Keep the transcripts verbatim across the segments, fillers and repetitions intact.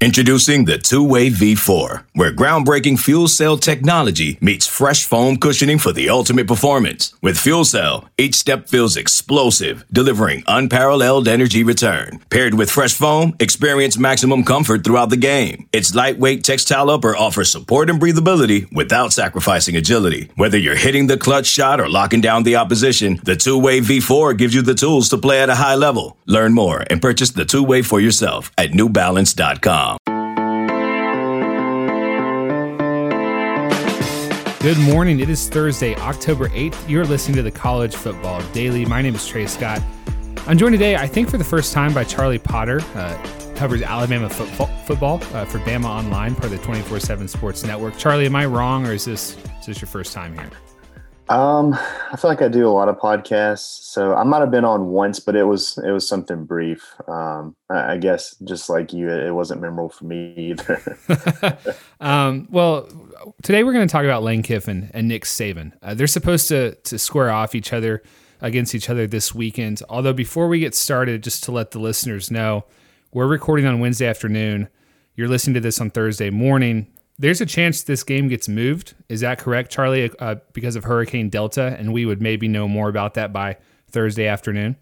Introducing the Two-Way V four, where groundbreaking fuel cell technology meets fresh foam cushioning for the ultimate performance. With Fuel Cell, each step feels explosive, delivering unparalleled energy return. Paired with fresh foam, experience maximum comfort throughout the game. Its lightweight textile upper offers support and breathability without sacrificing agility. Whether you're hitting the clutch shot or locking down the opposition, the Two-Way V four gives you the tools to play at a high level. Learn more and purchase the Two-Way for yourself at new balance dot com. Good morning. It is Thursday, October eighth. You're listening to the College Football Daily. My name is Trey Scott. I'm joined today, I think for the first time, by Charlie Potter, uh, covers Alabama football, football uh, for Bama Online, part of the twenty-four seven Sports Network. Charlie, am I wrong, or is this is this your first time here? Um, I feel like I do a lot of podcasts, so I might have been on once, but it was it was something brief. Um, I, I guess just like you, it wasn't memorable for me either. um, well, today we're going to talk about Lane Kiffin and Nick Saban. Uh, they're supposed to to square off each other against each other this weekend. Although before we get started, just to let the listeners know, we're recording on Wednesday afternoon. You're listening to this on Thursday morning. There's a chance this game gets moved. Is that correct, Charlie, uh, because of Hurricane Delta? And we would maybe know more about that by Thursday afternoon?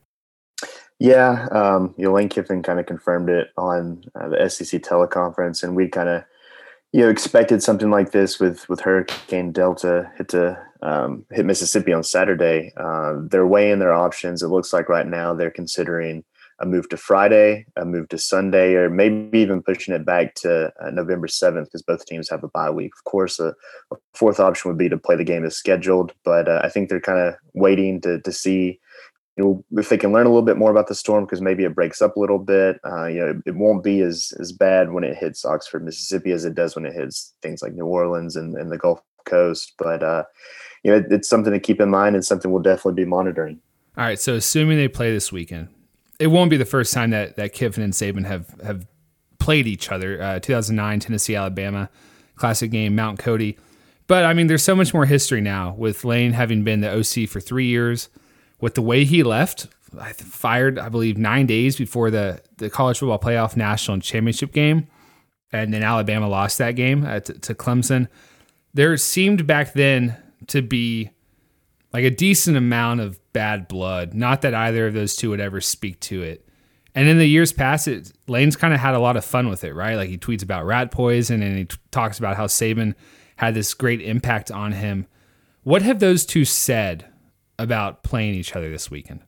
Yeah, um, you know, Lane Kiffin kind of confirmed it on uh, the S E C teleconference, and we kind of you know expected something like this with, with Hurricane Delta hit to um, hit Mississippi on Saturday. Uh, they're weighing their options. It looks like right now they're considering a move to Friday, a move to Sunday, or maybe even pushing it back to uh, November seventh because both teams have a bye week. Of course, a, a fourth option would be to play the game as scheduled, but uh, I think they're kind of waiting to to see you know, if they can learn a little bit more about the storm because maybe it breaks up a little bit. Uh, you know, it, it won't be as as bad when it hits Oxford, Mississippi as it does when it hits things like New Orleans and, and the Gulf Coast. But, uh, you know, it, it's something to keep in mind and something we'll definitely be monitoring. All right, so assuming they play this weekend, it won't be the first time that, that Kiffin and Saban have, have played each other. Uh, two thousand nine, Tennessee, Alabama, classic game, Mount Cody. But, I mean, there's so much more history now with Lane having been the O C for three years. With the way he left, fired, I believe, nine days before the, the college football playoff national championship game, and then Alabama lost that game uh, to, to Clemson. There seemed back then to be like a decent amount of bad blood. Not that either of those two would ever speak to it. And in the years past, it, Lane's kind of had a lot of fun with it, right? Like he tweets about rat poison and he t- talks about how Saban had this great impact on him. What have those two said about playing each other this weekend?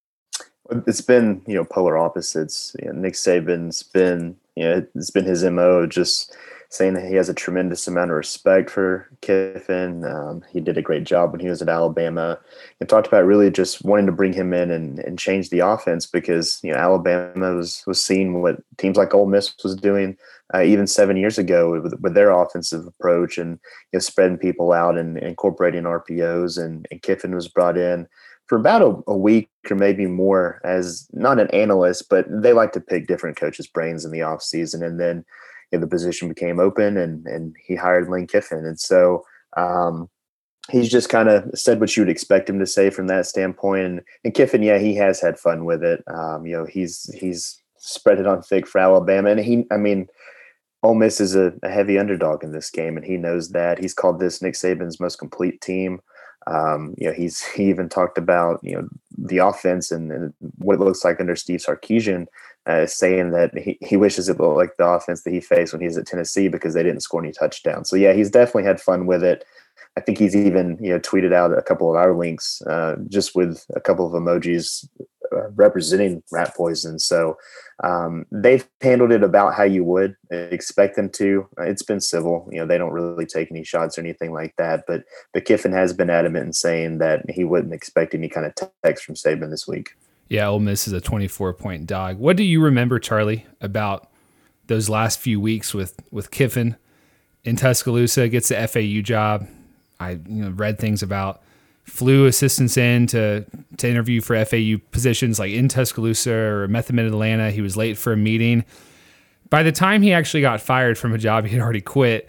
It's been, you know, polar opposites. You know, Nick Saban's been, you know, it's been his M O, just saying that he has a tremendous amount of respect for Kiffin. Um, he did a great job when he was at Alabama. And talked about really just wanting to bring him in and, and change the offense because, you know, Alabama was was seeing what teams like Ole Miss was doing uh, even seven years ago with, with their offensive approach and you know, spreading people out and incorporating R P Os. And, and Kiffin was brought in for about a, a week or maybe more as not an analyst, but they like to pick different coaches' brains in the offseason. And then you know, the position became open and, and he hired Lane Kiffin. And so um, he's just kind of said what you would expect him to say from that standpoint. And, and Kiffin, yeah, he has had fun with it. Um, you know, he's he's spread it on thick for Alabama. And he, I mean, Ole Miss is a, a heavy underdog in this game, and he knows that. He's called this Nick Saban's most complete team. Um, you know, he's he even talked about you know the offense and, and what it looks like under Steve Sarkisian, uh, saying that he, he wishes it looked like the offense that he faced when he was at Tennessee because they didn't score any touchdowns. So yeah, he's definitely had fun with it. I think he's even you know tweeted out a couple of our links uh, just with a couple of emojis uh, representing rat poison. So um, they've handled it about how you would expect them to. It's been civil. You know, they don't really take any shots or anything like that. But but Kiffin has been adamant in saying that he wouldn't expect any kind of text from Saban this week. Yeah, Ole Miss is a twenty-four point dog. What do you remember, Charlie, about those last few weeks with, with Kiffin in Tuscaloosa? Gets the F A U job. I you know read things about flew assistants in to to interview for F A U positions like in Tuscaloosa or Meth Mid Atlanta. He was late for a meeting. By the time he actually got fired from a job he had already quit,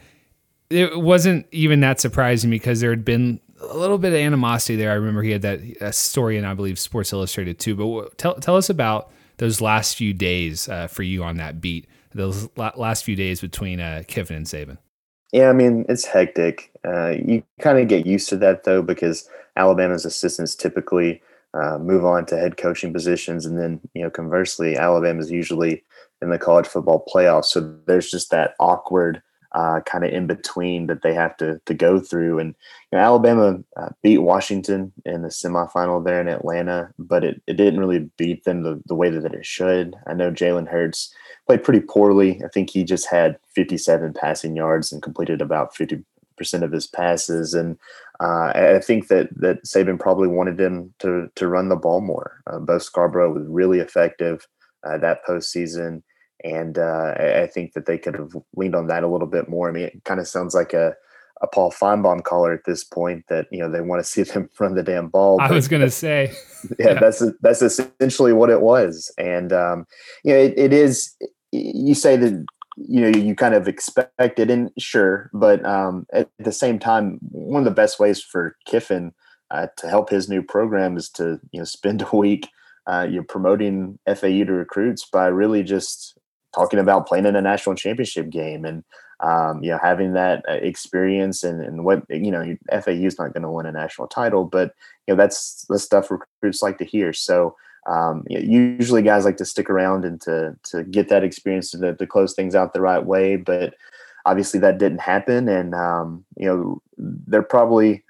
it wasn't even that surprising because there had been a little bit of animosity there. I remember he had that a story in, I believe, Sports Illustrated too. But tell tell us about those last few days uh, for you on that beat those last few days between uh, Kiffin and Saban. Yeah, I mean, it's hectic. Uh, you kind of get used to that, though, because Alabama's assistants typically uh, move on to head coaching positions. And then, you know, conversely, Alabama's usually in the college football playoffs. So there's just that awkward uh, kind of in between that they have to to go through. And you know, Alabama uh, beat Washington in the semifinal there in Atlanta, but it, it didn't really beat them the, the way that it should. I know Jalen Hurts played pretty poorly. I think he just had fifty-seven passing yards and completed about fifty percent of his passes. And uh, I think that that Saban probably wanted him to to run the ball more. Uh, Bo Scarborough was really effective uh, that postseason. And uh, I think that they could have leaned on that a little bit more. I mean, it kind of sounds like a, a Paul Feinbaum caller at this point that, you know, they want to see them run the damn ball. I was going to say. yeah, yeah, that's that's essentially what it was. And, um, you know, it, it is, you say that, you know, you kind of expect it, and sure, but um, at the same time, one of the best ways for Kiffin uh, to help his new program is to, you know, spend a week uh, you're promoting F A U to recruits by really just talking about playing in a national championship game and, um, you know, having that experience and, and what, you know, F A U is not going to win a national title, but, you know, that's the stuff recruits like to hear. So um, you know, usually guys like to stick around and to, to get that experience to, to close things out the right way. But obviously that didn't happen. And, um, you know, there probably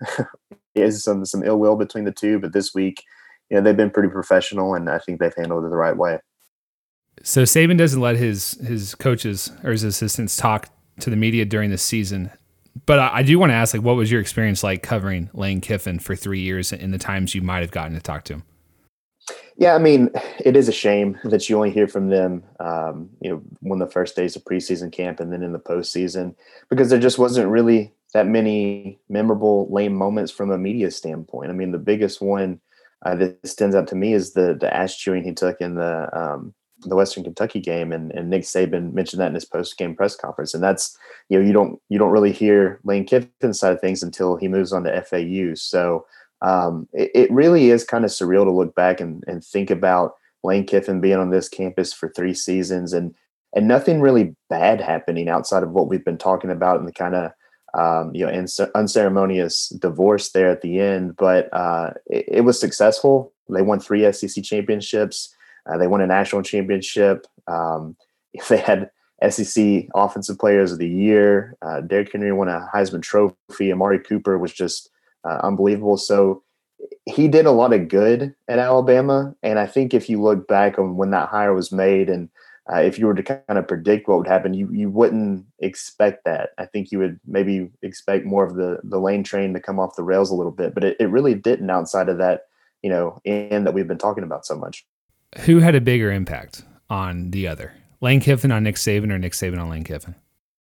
is some, some ill will between the two, but this week, you know, they've been pretty professional and I think they've handled it the right way. So Saban doesn't let his his coaches or his assistants talk to the media during the season. But I, I do want to ask, like, what was your experience like covering Lane Kiffin for three years in the times you might have gotten to talk to him? Yeah, I mean, it is a shame that you only hear from them, um, you know, when the first days of preseason camp and then in the postseason, because there just wasn't really that many memorable Lane moments from a media standpoint. I mean, the biggest one uh, that stands out to me is the the ass chewing he took in the um, the Western Kentucky game, and, and Nick Saban mentioned that in his post-game press conference. And that's, you know, you don't you don't really hear Lane Kiffin's side of things until he moves on to F A U. So um, it, it really is kind of surreal to look back and, and think about Lane Kiffin being on this campus for three seasons and and nothing really bad happening outside of what we've been talking about in the kind of um, you know unceremonious divorce there at the end. But uh, it, it was successful. They won three S E C championships. Uh, they won a national championship. Um, they had S E C Offensive Players of the Year. Uh, Derrick Henry won a Heisman Trophy. Amari Cooper was just uh, unbelievable. So he did a lot of good at Alabama. And I think if you look back on when that hire was made and uh, if you were to kind of predict what would happen, you you wouldn't expect that. I think you would maybe expect more of the, the Lane train to come off the rails a little bit. But it, it really didn't outside of that, you know, end that we've been talking about so much. Who had a bigger impact on the other? Lane Kiffin on Nick Saban or Nick Saban on Lane Kiffin?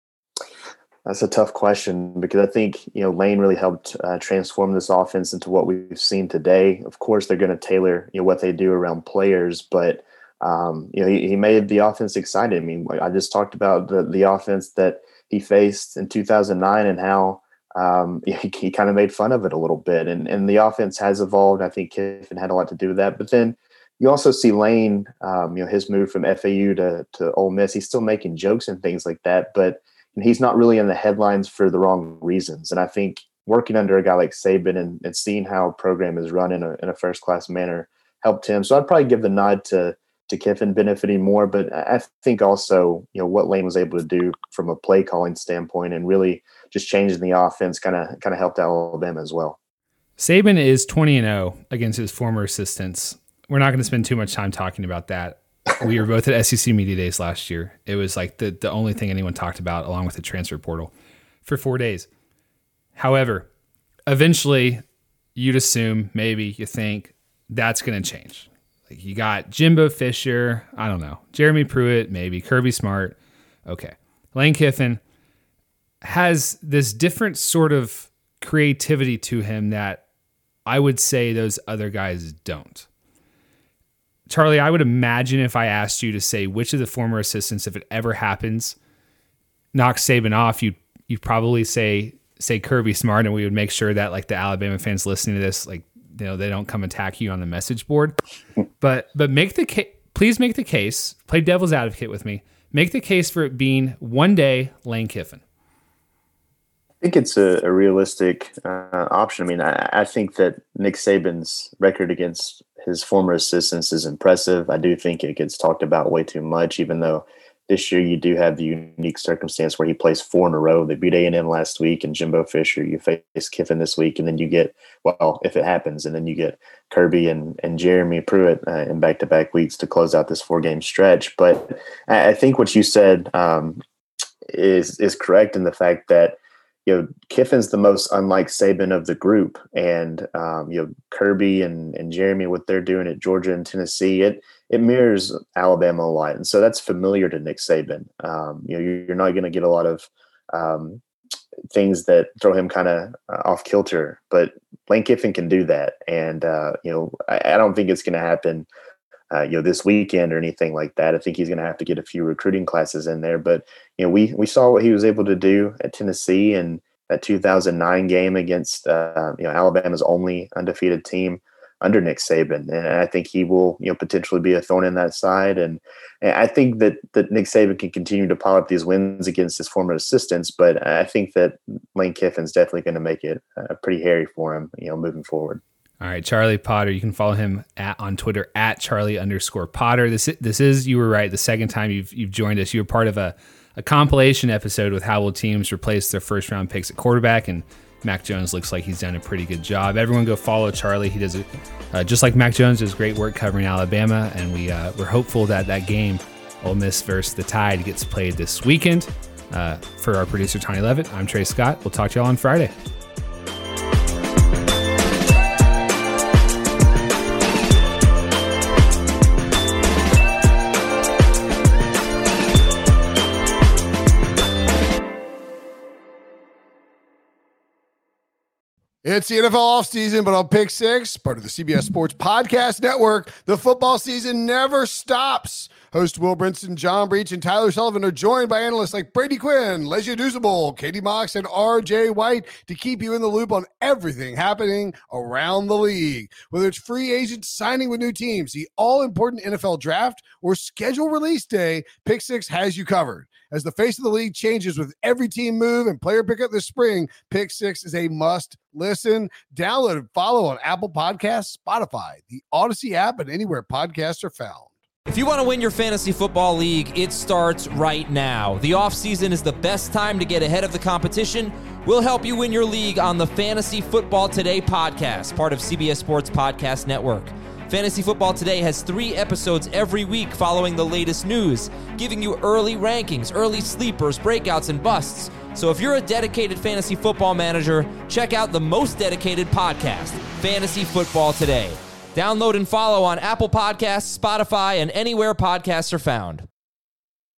That's a tough question because I think, you know, Lane really helped uh, transform this offense into what we've seen today. Of course, they're going to tailor, you know, what they do around players, but, um, you know, he, he made the offense excited. I mean, I just talked about the, the offense that he faced in two thousand nine and how um, he, he kind of made fun of it a little bit. And, and the offense has evolved. I think Kiffin had a lot to do with that. But then, you also see Lane, um, you know, his move from F A U to, to Ole Miss. He's still making jokes and things like that, but he's not really in the headlines for the wrong reasons. And I think working under a guy like Saban and, and seeing how a program is run in a, in a first-class manner helped him. So I'd probably give the nod to to Kiffin benefiting more, but I think also, you know, what Lane was able to do from a play calling standpoint and really just changing the offense kind of kind of helped Alabama as well. Saban is twenty and oh against his former assistants. We're not going to spend too much time talking about that. We were both at S E C Media Days last year. It was like the, the only thing anyone talked about along with the transfer portal for four days. However, eventually you'd assume, maybe you think that's going to change. Like you got Jimbo Fisher, I don't know, Jeremy Pruitt, maybe Kirby Smart. Okay. Lane Kiffin has this different sort of creativity to him that I would say those other guys don't. Charlie, I would imagine if I asked you to say which of the former assistants, if it ever happens, knocks Saban off, you'd, you'd probably say say Kirby Smart, and we would make sure that like the Alabama fans listening to this, like, you know, they don't come attack you on the message board. But but make the case, please make the case, play devil's advocate with me, Make the case for it being one day Lane Kiffin. I think it's a, a realistic uh, option. I mean, I, I think that Nick Saban's record against his former assistants is impressive. I do think it gets talked about way too much, even though this year you do have the unique circumstance where he plays four in a row. They beat A and M last week and Jimbo Fisher. You face Kiffin this week, and then you get, well, if it happens, and then you get Kirby and, and Jeremy Pruitt uh, in back-to-back weeks to close out this four-game stretch. But I think what you said um, is is correct in the fact that, you know, Kiffin's the most unlike Saban of the group, and um, you know, Kirby and, and Jeremy, what they're doing at Georgia and Tennessee, it it mirrors Alabama a lot, and so that's familiar to Nick Saban. Um, you know, you're, you're not going to get a lot of um, things that throw him kind of uh, off kilter, but Lane Kiffin can do that, and uh, you know, I, I don't think it's going to happen. Uh, you know, this weekend or anything like that. I think he's going to have to get a few recruiting classes in there. But, you know, we we saw what he was able to do at Tennessee in that two thousand nine game against, uh, you know, Alabama's only undefeated team under Nick Saban. And I think he will, you know, potentially be a thorn in that side. And, and I think that, that Nick Saban can continue to pile up these wins against his former assistants. But I think that Lane Kiffin's definitely going to make it uh, pretty hairy for him, you know, moving forward. All right, Charlie Potter. You can follow him at on Twitter at Charlie underscore Potter. This this is, you were right, the second time you've you've joined us. You were part of a, a compilation episode with how will teams replace their first round picks at quarterback, and Mac Jones looks like he's done a pretty good job. Everyone go follow Charlie. He does it uh, just like Mac Jones does great work covering Alabama, and we uh, we're hopeful that that game, Ole Miss versus the Tide, gets played this weekend. Uh, for our producer Tony Levitt, I'm Trey Scott. We'll talk to y'all on Friday. It's the N F L offseason, but on Pick Six, part of the C B S Sports Podcast Network, the football season never stops. Host Will Brinson, John Breach, and Tyler Sullivan are joined by analysts like Brady Quinn, Lesia Dusable, Katie Mox, and R J White to keep you in the loop on everything happening around the league. Whether it's free agents signing with new teams, the all-important N F L draft, or schedule release day, Pick Six has you covered. As the face of the league changes with every team move and player pickup this spring, Pick Six is a must listen. Download and follow on Apple Podcasts, Spotify, the Odyssey app, and anywhere podcasts are found. If you want to win your fantasy football league, it starts right now. The offseason is the best time to get ahead of the competition. We'll help you win your league on the Fantasy Football Today podcast, part of C B S Sports Podcast Network. Fantasy Football Today has three episodes every week following the latest news, giving you early rankings, early sleepers, breakouts, and busts. So if you're a dedicated fantasy football manager, check out the most dedicated podcast, Fantasy Football Today. Download and follow on Apple Podcasts, Spotify, and anywhere podcasts are found.